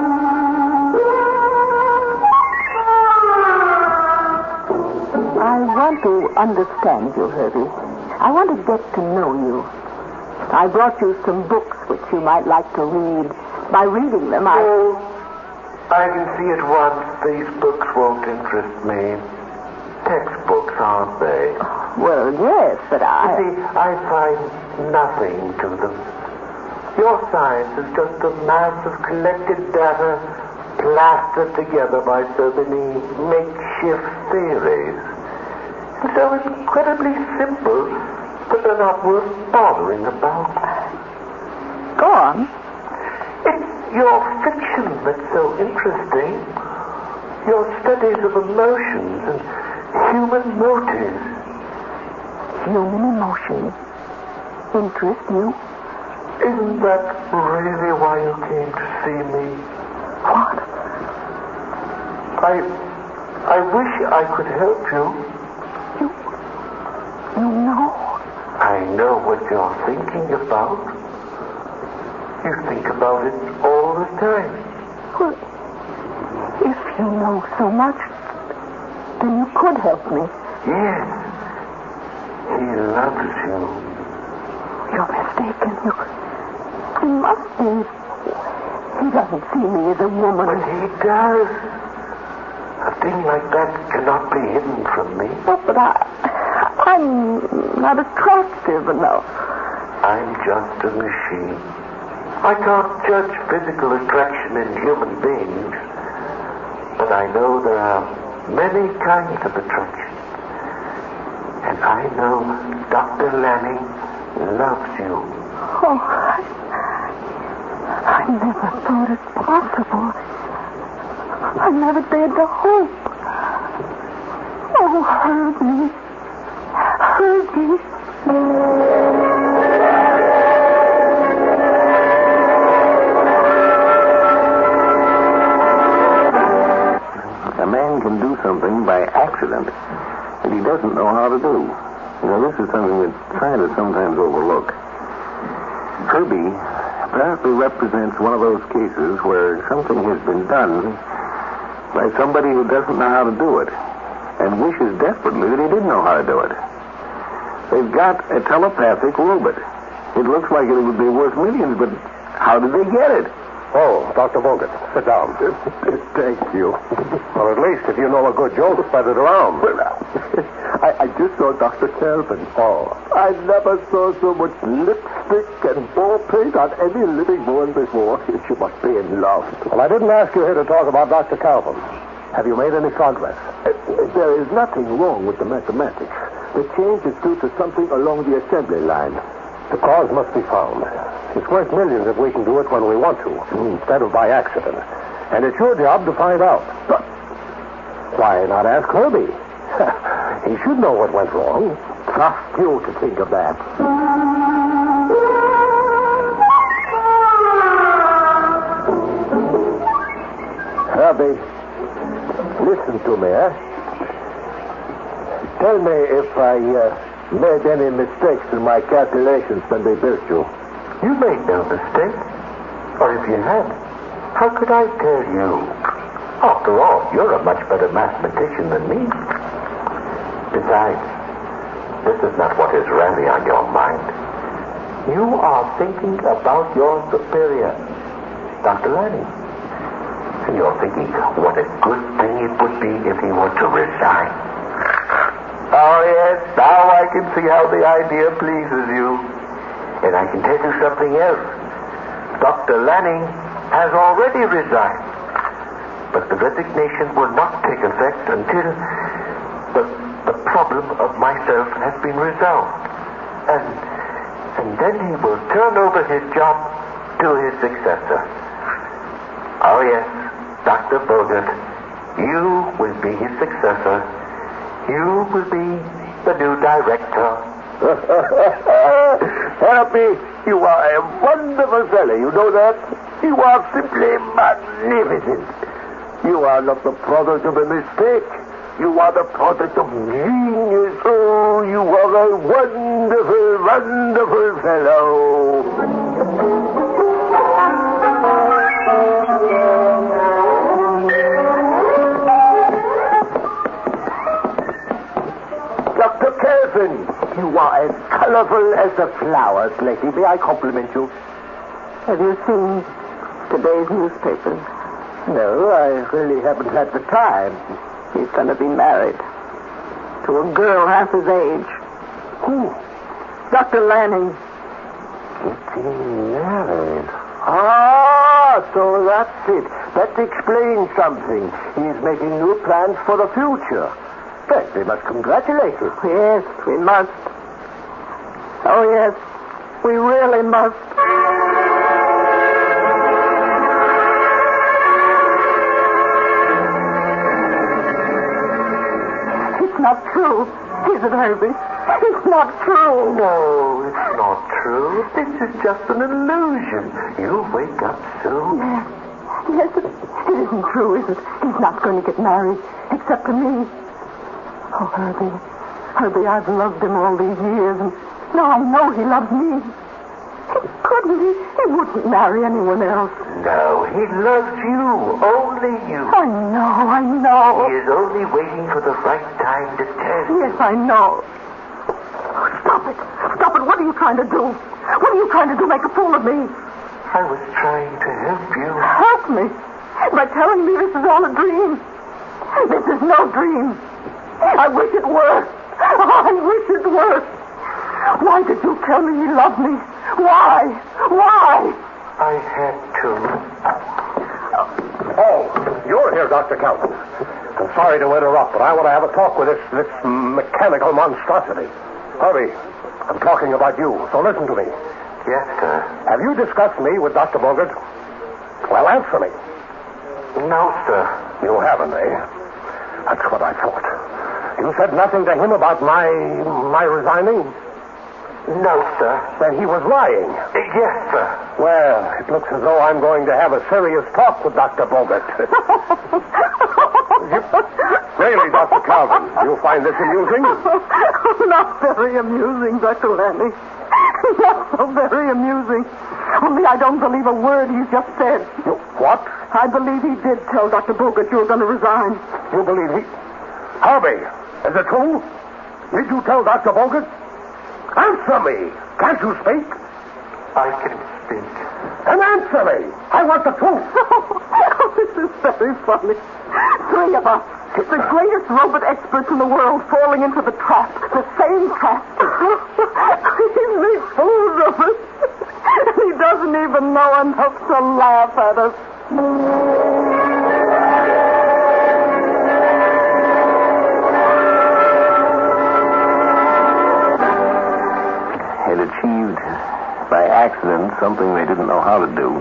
I want to understand you, Herbie. I want to get to know you. I brought you some books which you might like to read. By reading them, I... Oh, I can see at once these books won't interest me. Textbooks, aren't they? Well, yes, but I... You see, I find nothing to them. Your science is just a mass of collected data plastered together by so many makeshift theories. And so incredibly simple that they're not worth bothering about. Go on. It's your fiction that's so interesting. Your studies of emotions and human motives. Human emotions interest you? Isn't that really why you came to see me? What? I... I wish I could help you. You... You know? I know what you're thinking about. You think about it all the time. Well, if you know so much, then you could help me. Yes. He loves you. You're mistaken. You, he must be. He doesn't see me as a woman. But he does. thing like that cannot be hidden from me. Oh, but I, I'm not attractive enough. I'm just a machine. I can't judge physical attraction in human beings, but I know there are many kinds of attraction. And I know Doctor Lanning loves you. Oh, I, I never thought it possible. I never dared to hope. Oh, Herbie. Herbie. A man can do something by accident that he doesn't know how to do. You know, this is something that scientists sometimes overlook. Herbie apparently represents one of those cases where something has been done by somebody who doesn't know how to do it and wishes desperately that he did know how to do it. They've got a telepathic robot. It looks like it would be worth millions, but how did they get it? Oh, Doctor Bogut, sit down. Thank you. Well, at least if you know a good joke, spread it around. I, I just saw Doctor Kelvin. Oh. I never saw so much lipstick and ball paint on any living woman before. She must be in love. Well, I didn't ask you here to talk about Doctor Calvin. Have you made any progress? Uh, there is nothing wrong with the mathematics. The change is due to something along the assembly line. The cause must be found. It's worth millions if we can do it when we want to, instead of by accident. And it's your job to find out. But why not ask Herbie? He should know what went wrong. Trust you to think of that. Herbie, listen to me, eh? Tell me if I uh, made any mistakes in my calculations when they built you. You made no mistake. Or if you had, how could I tell you? After all, you're a much better mathematician than me. Besides, this is not what is really on your mind. You are thinking about your superior, Doctor Lanning. And you're thinking what a good thing it would be if he were to resign. Oh, yes, now I can see how the idea pleases you. And I can tell you something else. Doctor Lanning has already resigned. But the resignation will not take effect until the, the problem of myself has been resolved. And, and then he will turn over his job to his successor. Oh, yes, Doctor Bogut, you will be his successor. You will be the new director. Happy, you are a wonderful fellow, you know that? You are simply magnificent. You are not the product of a mistake. You are the product of genius. Oh, you are a wonderful, wonderful fellow. Doctor Kelvin, you are as colorful as the flowers, lady. May I compliment you? Have you seen today's newspapers? No, I really haven't had the time. He's going to be married to a girl half his age. Who? Doctor Lanning. Getting married? Ah, so that's it. That explains something. He's making new plans for the future. Well, we must congratulate him. Yes, we must. Oh, yes, we really must. It's not true, is it, Herbie? It's not true. No, it's not true. This is just an illusion. You'll wake up soon. Yes, yes, it, it isn't true, is it? He's not going to get married, except to me. Oh, Herbie, Herbie, I've loved him all these years, and now I know he loves me. He couldn't. He, he wouldn't marry anyone else. No, he loves you. Only you. I know, I know. He is only waiting for the right time to tell you. Yes, I know. Stop it. Stop it. What are you trying to do? What are you trying to do? Make a fool of me? I was trying to help you. Help me? By telling me this is all a dream? This is no dream. I wish it were. I wish it were. Why did you tell me he loved me? Why? Why? I had to. Oh, you're here, Doctor Calvin. I'm sorry to interrupt, but I want to have a talk with this, this mechanical monstrosity. Hurry. I'm talking about you, so listen to me. Yes, sir. Have you discussed me with Doctor Bogart? Well, answer me. No, sir. You haven't, eh? That's what I thought. You said nothing to him about my my resigning? No, sir. Then he was lying. Yes, sir. Well, it looks as though I'm going to have a serious talk with Doctor Bogart. you, really, Doctor Calvin, you find this amusing? Not very amusing, Doctor Lanning. Not so very amusing. Only I don't believe a word he's just said. You, what? I believe he did tell Doctor Bogart you were going to resign. You believe he... Harvey, is it true? Did you tell Doctor Bogart? Answer me. Can't you speak? I can speak. Then answer me. I want the truth. Oh, this is very funny. Three of us, the greatest robot experts in the world, falling into the trap, the same trap. He makes fools of us. He doesn't even know enough to laugh at us. Had achieved by accident something they didn't know how to do.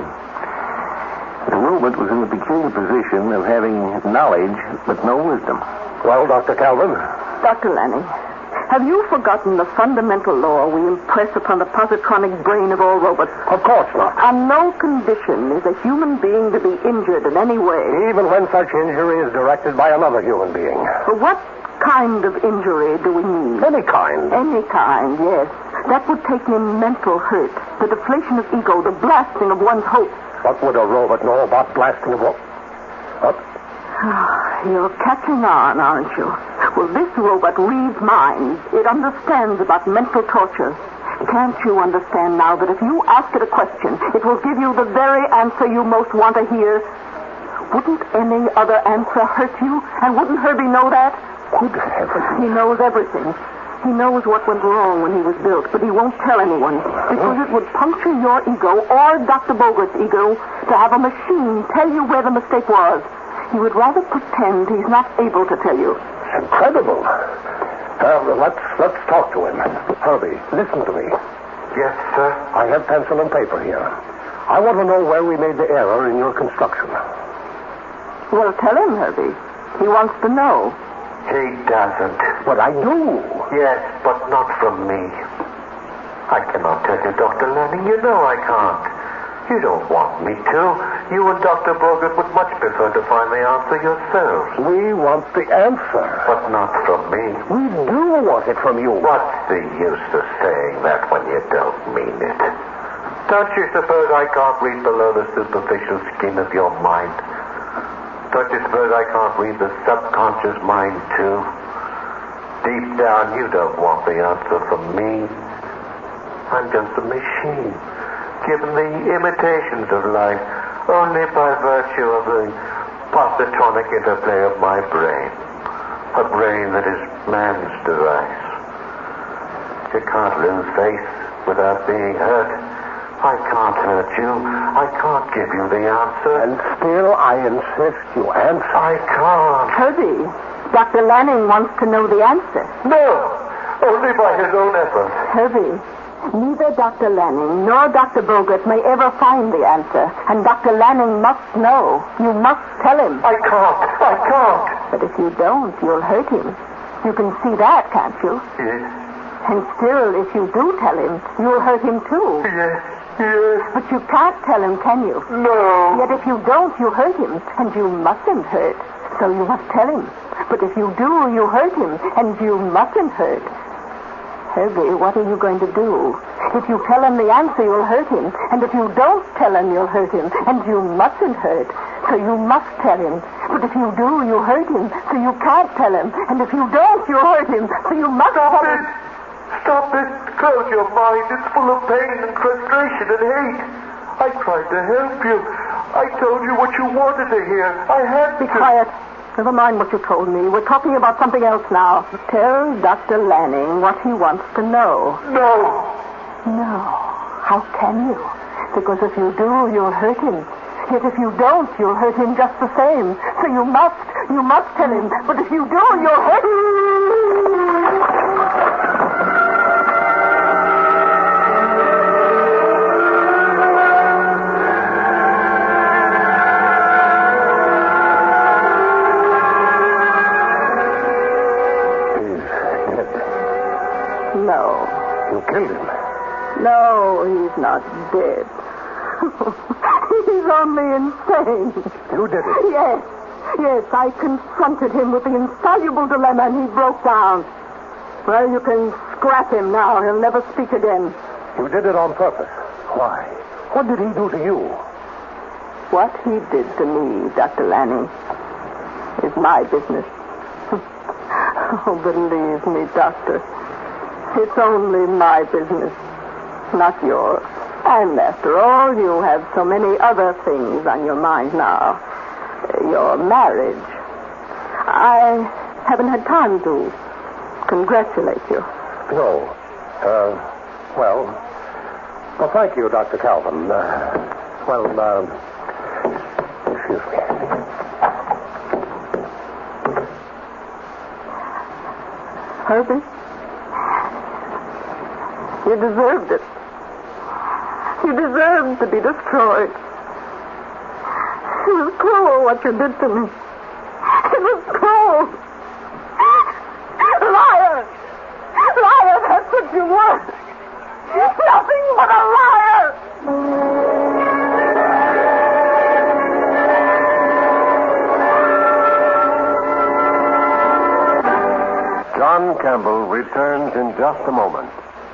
The robot was in the peculiar position of having knowledge but no wisdom. Well, Doctor Calvin? Doctor Lanning, have you forgotten the fundamental law we impress upon the positronic brain of all robots? Of course not. On no condition is a human being to be injured in any way. Even when such injury is directed by another human being. But what kind of injury do we mean? Any kind. Any kind, yes. That would take in mental hurt, the deflation of ego, the blasting of one's hopes. What would a robot know about blasting of what? What? You're catching on, aren't you? Well, this robot reads minds. It understands about mental torture. Can't you understand now that if you ask it a question, it will give you the very answer you most want to hear? Wouldn't any other answer hurt you? And wouldn't Herbie know that? Good heavens. He knows everything. He knows what went wrong when he was built, but he won't tell anyone because it would puncture your ego or Doctor Bogart's ego to have a machine tell you where the mistake was. He would rather pretend he's not able to tell you. Incredible. Uh, let's let's talk to him. Herbie, listen to me. Yes, sir. I have pencil and paper here. I want to know where we made the error in your construction. Well, tell him, Herbie. He wants to know. He doesn't. But I do. Yes, but not from me. I cannot tell you, Doctor Lanning. You know I can't. You don't want me to. You and Doctor Bogart would much prefer to find the answer yourselves. We want the answer. But not from me. We do want it from you. What's the use of saying that when you don't mean it? Don't you suppose I can't read below the superficial skin of your mind? Don't you suppose I can't read the subconscious mind, too? Deep down, you don't want the answer from me. I'm just a machine, given the imitations of life only by virtue of the positronic interplay of my brain. A brain that is man's device. You can't lose faith without being hurt. I can't hurt you. I can't give you the answer. And still I insist you answer. I can't. Herbie, Doctor Lanning wants to know the answer. No, only by his own effort. Herbie, neither Doctor Lanning nor Doctor Bogart may ever find the answer. And Doctor Lanning must know. You must tell him. I can't. I can't. But if you don't, you'll hurt him. You can see that, can't you? Yes. And still, if you do tell him, you'll hurt him too. Yes. Yes. But you can't tell him, can you? No. Yet if you don't, you hurt him. And you mustn't hurt. So you must tell him. But if you do, you hurt him. And you mustn't hurt. Herbie, what are you going to do? If you tell him the answer, you'll hurt him. And if you don't tell him, you'll hurt him. And you mustn't hurt. So you must tell him. But if you do, you hurt him. So you can't tell him. And if you don't, you hurt him. So you must Stop tell it. him. Stop it. Close your mind. It's full of pain and frustration and hate. I tried to help you. I told you what you wanted to hear. I had Be to. quiet. Never mind what you told me. We're talking about something else now. Tell Doctor Lanning what he wants to know. No. No. How can you? Because if you do, you'll hurt him. Yet if you don't, you'll hurt him just the same. So you must, you must tell him. But if you do, you'll hurt him. No. You killed him. No, he's not dead. He's only insane. You did it? Yes. Yes, I confronted him with the insoluble dilemma and he broke down. Well, you can scrap him now. He'll never speak again. You did it on purpose. Why? What did he do to you? What he did to me, Doctor Lanning, is my business. Oh, believe me, Doctor. It's only my business, not yours. And after all, you have so many other things on your mind now. Your marriage. I haven't had time to congratulate you. No. Uh, well, well, thank you, Doctor Calvin. Uh, well, uh, excuse me. Herbie? You deserved it. You deserved to be destroyed. It was cruel what you did to me. It was cruel. Liar! Liar, that's what you were. Nothing but a liar! John Campbell returns in just a moment.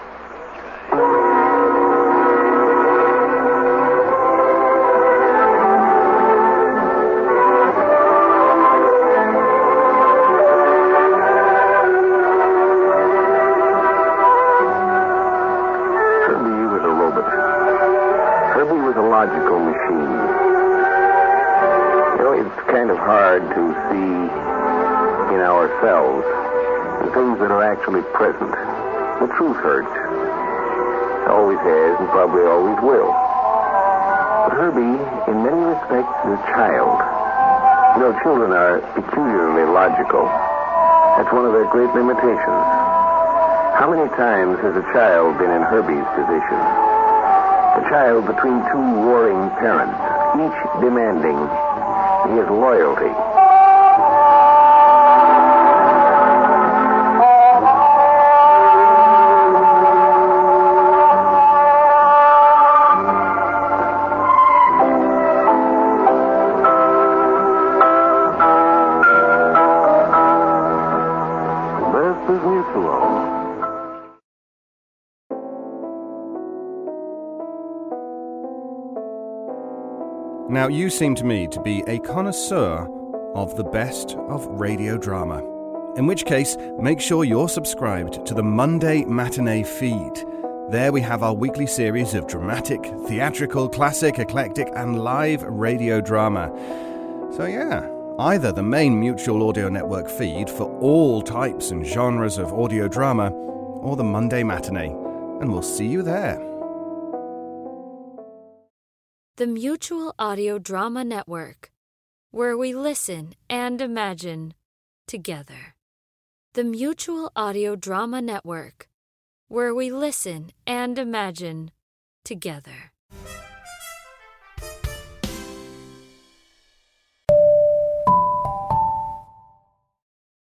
Logical machine. You know, it's kind of hard to see in ourselves the things that are actually present. The truth hurts. Always has and probably always will. But Herbie, in many respects, is a child. You know, children are peculiarly logical. That's one of their great limitations. How many times has a child been in Herbie's position? A child between two warring parents, each demanding his loyalty. This is Mutual. Now, you seem to me to be a connoisseur of the best of radio drama. In which case, make sure you're subscribed to the Monday Matinee feed. There we have our weekly series of dramatic, theatrical, classic, eclectic, and live radio drama. So yeah, either the main Mutual Audio Network feed for all types and genres of audio drama, or the Monday Matinee. And we'll see you there. The Mutual Audio Drama Network, where we listen and imagine together. The Mutual Audio Drama Network, where we listen and imagine together.